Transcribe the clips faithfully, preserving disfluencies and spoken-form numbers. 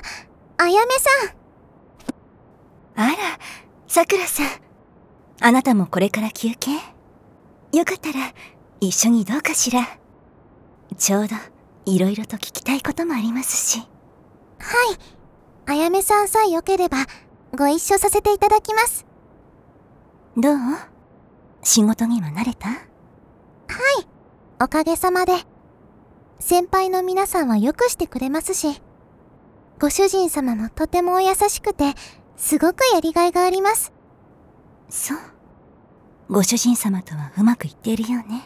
あやめさん。 あら、さくらさん。あなたもこれから休憩？よかったら一緒にどうかしら。ちょうどいろいろと聞きたいこともありますし。 はい。あやめさんさえよければご一緒させていただきます。 どう？仕事には慣れた？はい。 おかげさまで。先輩の皆さんはよくしてくれますし、ご主人様もとてもお優しくて、すごくやりがいがあります。 そう。ご主人様とはうまくいっているよね。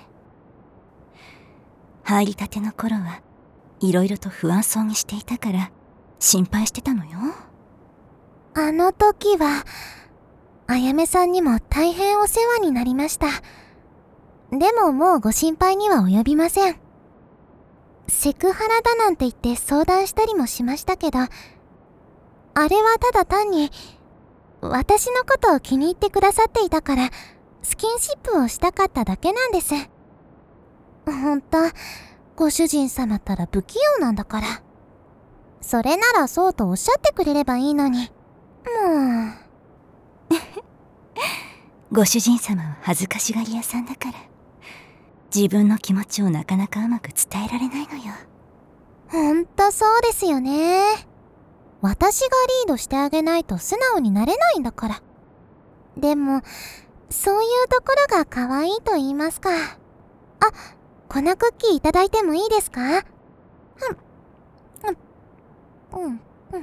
入りたての頃はいろいろと不安そうにしていたから心配してたのよ。 あの時は、あやめさんにも大変お世話になりました。でももうご心配には及びません。セクハラだなんて言って相談したりもしましたけど、あれはただ単に、私のことを気に入ってくださっていたから、スキンシップをしたかっただけなんです。ほんと、ご主人様ったら不器用なんだから。それならそうとおっしゃってくれればいいのに。もう。 ご主人様は恥ずかしがり屋さんだから、自分の気持ちをなかなかうまく伝えられないのよ。 ほんとそうですよね。私がリードしてあげないと素直になれないんだから。でも、そういうところが可愛いと言いますか。あ、粉クッキーいただいてもいいですか？うん。うん。うん。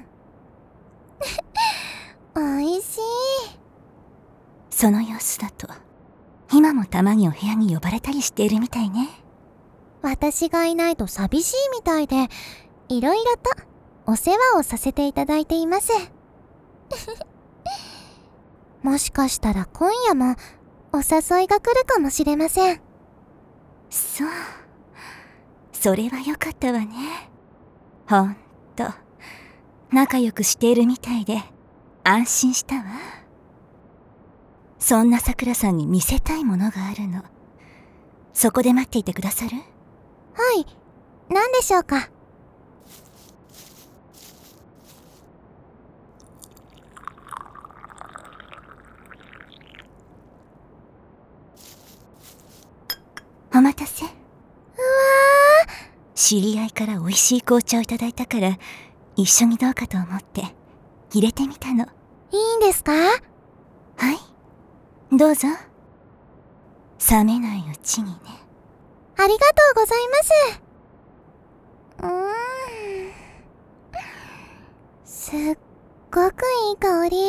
うん。おいしい。 その様子だと、今もたまにお部屋に呼ばれたりしているみたいね。 私がいないと寂しいみたいで、いろいろとお世話をさせていただいています。もしかしたら今夜もお誘いが来るかもしれません。 そう。それはよかったわね。ほんと、仲良くしているみたいで安心したわ。そんなさくらさんに見せたいものがあるの。そこで待っていてくださる？ はい。何でしょうか？ お待たせ。うわー。 知り合いから美味しい紅茶をいただいたから、一緒にどうかと思って入れてみたの。 いいんですか？ はい。どうぞ。冷めないうちにね。 ありがとうございます。うーん。すっごくいい香り。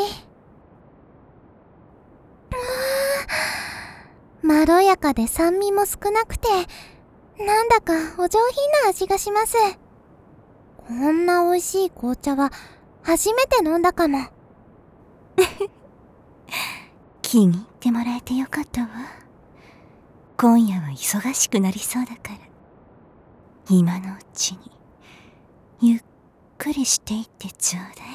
まろやかで酸味も少なくて、なんだかお上品な味がします。こんな美味しい紅茶は初めて飲んだかも。 気に入ってもらえてよかったわ。今夜は忙しくなりそうだから、今のうちにゆっくりしていってちょうだい。